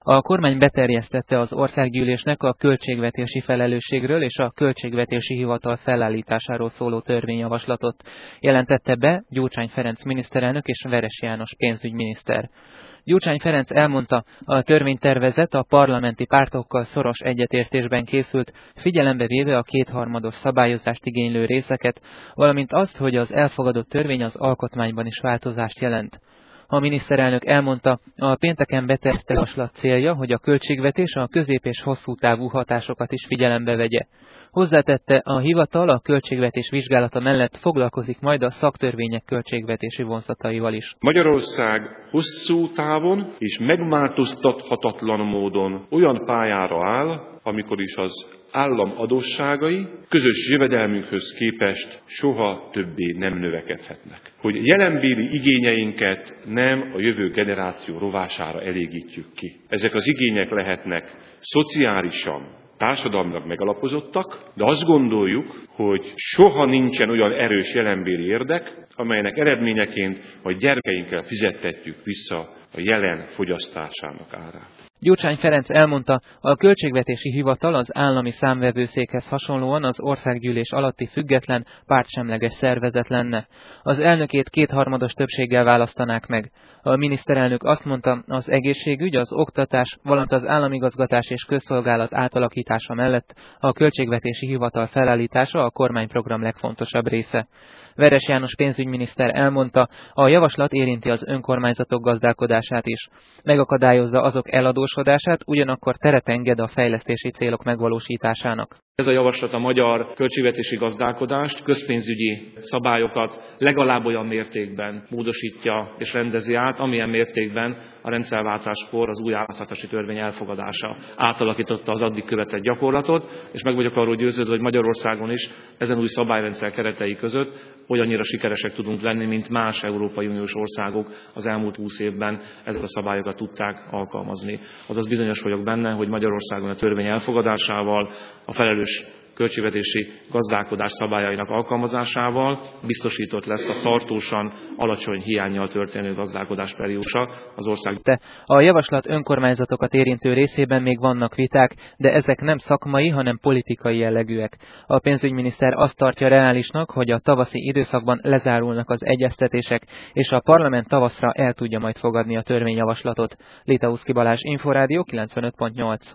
A kormány beterjesztette az országgyűlésnek a költségvetési felelősségről és a költségvetési hivatal felállításáról szóló törvényjavaslatot. Jelentette be Gyurcsány Ferenc miniszterelnök és Veres János pénzügyminiszter. Gyurcsány Ferenc elmondta, a törvénytervezet a parlamenti pártokkal szoros egyetértésben készült, figyelembe véve a kétharmados szabályozást igénylő részeket, valamint azt, hogy az elfogadott törvény az alkotmányban is változást jelent. A miniszterelnök elmondta, a pénteken beterjesztett javaslat célja, hogy a költségvetés a közép- és hosszú távú hatásokat is figyelembe vegye. Hozzátette, a hivatal a költségvetés vizsgálata mellett foglalkozik majd a szaktörvények költségvetési vonzataival is. Magyarország hosszú távon és megváltoztathatatlan módon olyan pályára áll, amikor is az állam adósságai közös jövedelmünkhöz képest soha többé nem növekedhetnek. Hogy jelenbéli igényeinket nem a jövő generáció rovására elégítjük ki. Ezek az igények lehetnek szociálisan, társadalmilag megalapozottak, de azt gondoljuk, hogy soha nincsen olyan erős jelenbéli érdek, amelynek eredményeként a gyermekeinkkel fizettetjük vissza a jelen fogyasztásának árát. Gyurcsány Ferenc elmondta, a költségvetési hivatal az állami számvevőszékhez hasonlóan az országgyűlés alatti független, pártsemleges szervezet lenne. Az elnökét kétharmados többséggel választanák meg. A miniszterelnök azt mondta, az egészségügy, az oktatás, valamint az államigazgatás és közszolgálat átalakítása mellett a költségvetési hivatal felállítása a kormányprogram legfontosabb része. Veres János pénzügyminiszter elmondta, a javaslat érinti az önkormányzatok gazdálkodását is. Megakadályozza azok eladósodását, ugyanakkor teret enged a fejlesztési célok megvalósításának. Ez a javaslat a magyar költségvetési gazdálkodást, közpénzügyi szabályokat legalább olyan mértékben módosítja és rendezi át, amilyen mértékben a rendszerváltáskor az új államháztartási törvény elfogadása átalakította az addig követett gyakorlatot, és meg vagyok arról győződve, hogy Magyarországon is ezen új szabályrendszer keretei között olyannyira sikeresek tudunk lenni, mint más Európai Uniós országok az elmúlt 20 évben ezeket a szabályokat tudták alkalmazni. Azaz bizonyos vagyok benne, hogy Magyarországon a törvény elfogadásával, a felelős költségvetési gazdálkodás szabályainak alkalmazásával biztosított lesz a tartósan alacsony hiánnyal történő gazdálkodás periódusa az ország. A javaslat önkormányzatokat érintő részében még vannak viták, de ezek nem szakmai, hanem politikai jellegűek. A pénzügyminiszter azt tartja reálisnak, hogy a tavaszi időszakban lezárulnak az egyeztetések, és a parlament tavaszra el tudja majd fogadni a törvényjavaslatot. Litauszki Balázs, Inforádió 95.8.